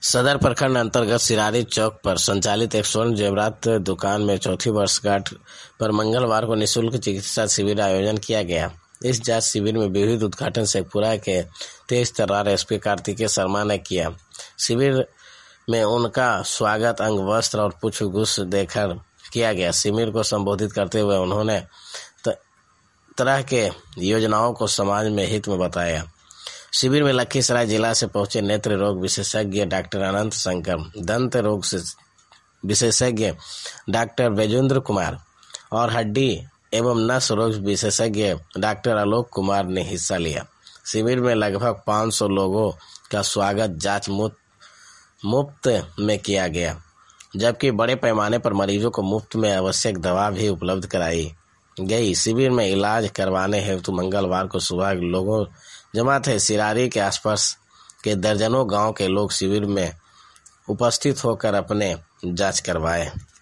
सदर प्रखंड अंतर्गत सिरारी चौक पर संचालित एक स्वर्ण जेवरात दुकान में चौथी वर्षगांठ पर मंगलवार को निःशुल्क चिकित्सा शिविर आयोजन किया गया। इस जांच शिविर में विधिवत उद्घाटन शेखपुरा के तेज तर्रार एसपी कार्तिकेय शर्मा ने किया। शिविर में उनका स्वागत अंग वस्त्र और पुष्पगुच्छ देकर किया गया। शिविर को संबोधित करते हुए उन्होंने तरह के योजनाओं को समाज में हित में बताया। शिविर में लखीसराय जिला से पहुंचे नेत्र रोग विशेषज्ञ डॉक्टर अनंत शंकर, दंत रोग विशेषज्ञ डॉक्टर बैजेंद्र कुमार और हड्डी एवं नस रोग विशेषज्ञ डॉक्टर आलोक कुमार ने हिस्सा लिया। शिविर में लगभग 500 लोगों का स्वागत जांच मुफ्त में किया गया, जबकि बड़े पैमाने पर मरीजों को मुफ्त में आवश्यक दवा भी उपलब्ध कराई गई। शिविर में इलाज करवाने हेतु मंगलवार को सुबह लोगों जमा थे। सिरारी के आसपास के दर्जनों गांव के लोग शिविर में उपस्थित होकर अपने जांच करवाए।